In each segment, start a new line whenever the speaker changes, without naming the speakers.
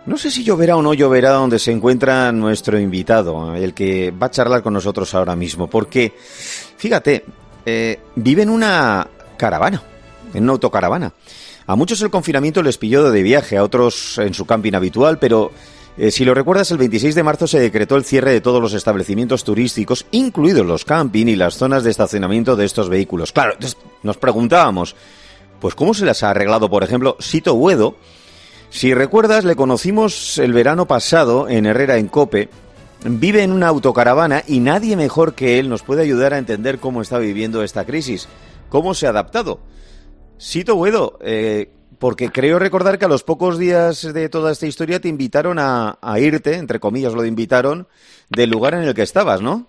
No sé si lloverá o no lloverá donde se encuentra nuestro invitado, el que va a charlar con nosotros ahora mismo, porque, fíjate, vive en una caravana, en una autocaravana. A muchos el confinamiento les pilló de viaje, a otros en su camping habitual, pero si lo recuerdas, el 26 de marzo se decretó el cierre de todos los establecimientos turísticos, incluidos los camping y las zonas de estacionamiento de estos vehículos. Claro, entonces nos preguntábamos, pues ¿cómo se las ha arreglado, por ejemplo, Sito Buedo? Si recuerdas, le conocimos el verano pasado en Herrera en Cope. Vive en una autocaravana y nadie mejor que él nos puede ayudar a entender cómo está viviendo esta crisis, cómo se ha adaptado. Sito Buedo, porque creo recordar que a los pocos días de toda esta historia te invitaron a irte, entre comillas lo invitaron, del lugar en el que estabas, ¿no?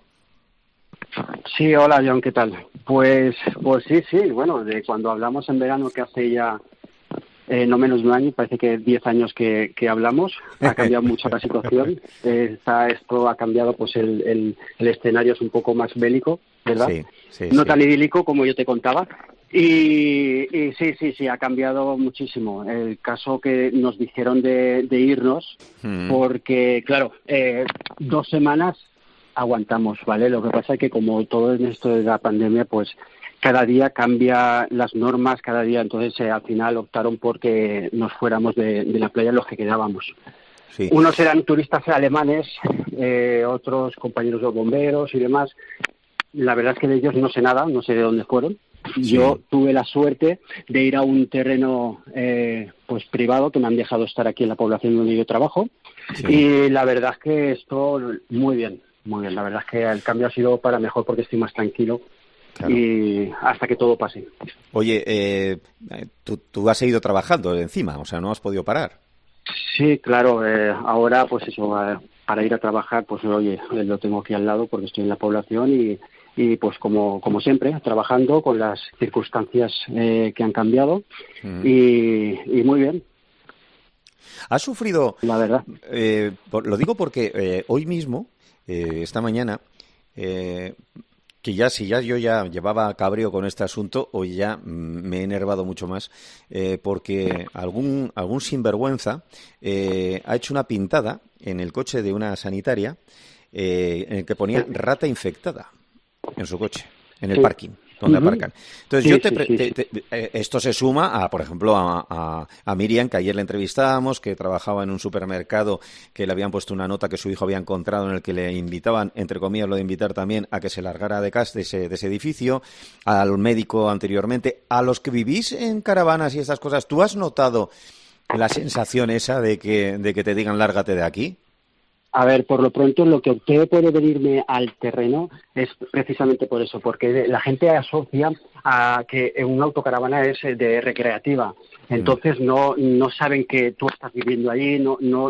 Sí, hola John, ¿qué tal? Pues sí, bueno, de cuando hablamos en verano, que hace ya no menos de un año, parece que 10 años que hablamos, ha cambiado mucho la situación. Esto ha cambiado, pues el escenario es un poco más bélico, ¿verdad? Sí, no tan idílico como yo te contaba. Y sí, ha cambiado muchísimo. El caso que nos dijeron de irnos, porque, claro, 2 semanas aguantamos, ¿vale? Lo que pasa es que como todo en esto de la pandemia, pues cada día cambia las normas, cada día, entonces al final optaron por que nos fuéramos de la playa los que quedábamos. Sí. Unos eran turistas alemanes, otros compañeros de bomberos y demás. La verdad es que de ellos no sé nada, no sé de dónde fueron. Sí. Yo tuve la suerte de ir a un terreno pues privado que me han dejado estar aquí en la población donde yo trabajo. Sí. Y la verdad es que esto muy bien. La verdad es que el cambio ha sido para mejor porque estoy más tranquilo. Claro. Y hasta que todo pase.
Oye, tú has seguido trabajando encima, o sea, no has podido parar.
Sí, claro. Ahora, pues eso, para ir a trabajar, pues oye, lo tengo aquí al lado porque estoy en la población y pues como siempre, trabajando con las circunstancias que han cambiado y muy bien.
¿Has sufrido?
La verdad.
Lo digo porque hoy mismo, esta mañana, que si yo ya llevaba cabreo con este asunto, hoy ya me he enervado mucho más, porque algún sinvergüenza ha hecho una pintada en el coche de una sanitaria en el que ponía rata infectada en su coche, en el parking donde aparcan. Entonces esto se suma a, por ejemplo, a Miriam, que ayer le entrevistábamos, que trabajaba en un supermercado, que le habían puesto una nota que su hijo había encontrado en el que le invitaban, entre comillas, lo de invitar también a que se largara de casa de ese edificio, al médico anteriormente, a los que vivís en caravanas y estas cosas. ¿Tú has notado la sensación esa de que te digan lárgate de aquí?
A ver, por lo pronto lo que opté por venirme al terreno es precisamente por eso, porque la gente asocia a que una autocaravana es de recreativa. Entonces no saben que tú estás viviendo allí,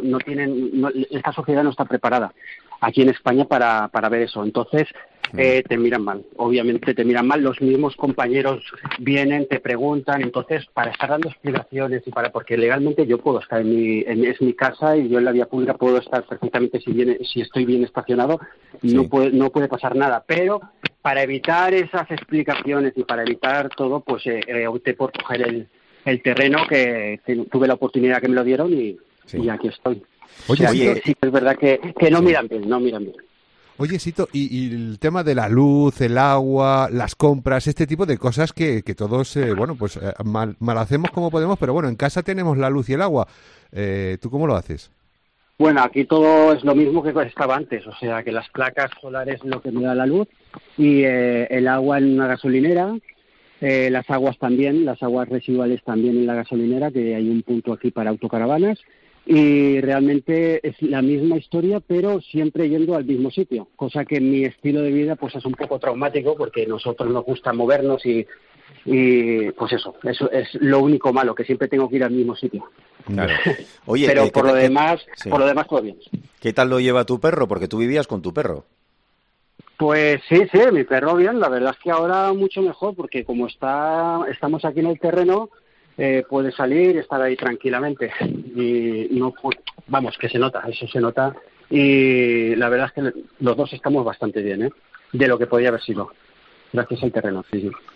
esta sociedad no está preparada aquí en España para ver eso. Entonces te miran mal, obviamente te miran mal, los mismos compañeros vienen, te preguntan, entonces para estar dando explicaciones porque legalmente yo puedo estar es mi casa y yo en la vía pública puedo estar perfectamente si estoy bien estacionado, no puede pasar nada, pero para evitar esas explicaciones y para evitar todo, pues opté por coger el terreno que tuve la oportunidad que me lo dieron y aquí estoy.
Oye,
sí, es verdad que no miran bien.
Oye, Sito, y el tema de la luz, el agua, las compras, este tipo de cosas que todos, mal hacemos como podemos, pero bueno, en casa tenemos la luz y el agua. ¿Tú cómo lo haces?
Bueno, aquí todo es lo mismo que estaba antes, o sea, que las placas solares es lo que me da la luz y el agua en una gasolinera, las aguas también, las aguas residuales también en la gasolinera, que hay un punto aquí para autocaravanas. Y realmente es la misma historia, pero siempre yendo al mismo sitio, cosa que en mi estilo de vida pues es un poco traumático porque nosotros nos gusta movernos y pues eso es lo único malo, que siempre tengo que ir al mismo sitio.
Claro. Oye,
pero por lo demás todo bien.
¿Qué tal lo lleva tu perro? Porque tú vivías con tu perro.
Pues sí, mi perro bien, la verdad es que ahora mucho mejor porque como estamos aquí en el terreno, puede salir y estar ahí tranquilamente y que se nota y la verdad es que los dos estamos bastante bien, de lo que podía haber sido, gracias al terreno. Sí.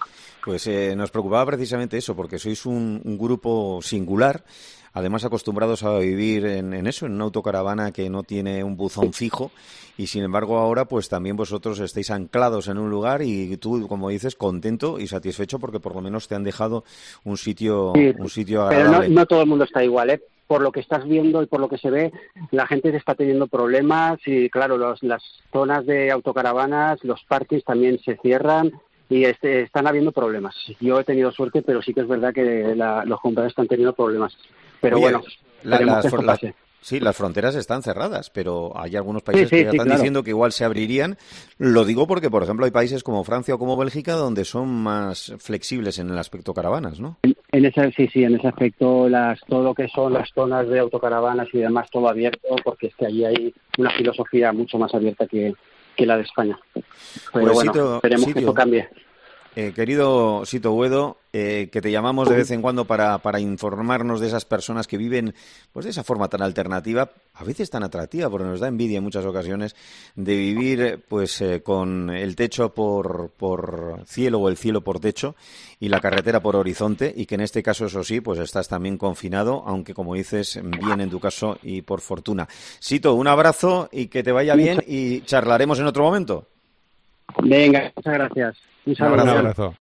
Pues nos preocupaba precisamente eso, porque sois un grupo singular, además acostumbrados a vivir en eso, en una autocaravana que no tiene un buzón fijo, y sin embargo ahora pues también vosotros estáis anclados en un lugar y tú, como dices, contento y satisfecho porque por lo menos te han dejado un sitio,
Sí,
un sitio
pero
agradable.
no todo el mundo está igual, ¿eh? Por lo que estás viendo y por lo que se ve, la gente está teniendo problemas y, claro, las zonas de autocaravanas, los parques también se cierran y están habiendo problemas. Yo he tenido suerte, pero sí que es verdad que los compradores están teniendo problemas. Pero
Oye,
bueno, esperemos que esto pase.
sí, las fronteras están cerradas, pero hay algunos países que ya están
claro.
diciendo que igual se abrirían. Lo digo porque, por ejemplo, hay países como Francia o como Bélgica donde son más flexibles en el aspecto caravanas, ¿no?
En ese aspecto, todo lo que son las zonas de autocaravanas y demás, todo abierto, porque es que allí hay una filosofía mucho más abierta que la de España. Pero
Pues
bueno, esperemos que esto cambie.
Querido Sito Uedo, que te llamamos de vez en cuando para informarnos de esas personas que viven pues de esa forma tan alternativa, a veces tan atractiva, porque nos da envidia en muchas ocasiones, de vivir pues con el techo por cielo o el cielo por techo y la carretera por horizonte, y que en este caso, eso sí, pues estás también confinado, aunque como dices, bien en tu caso y por fortuna. Sito, un abrazo y que te vaya bien y charlaremos en otro momento.
Venga, muchas gracias. Un saludo.
Un abrazo.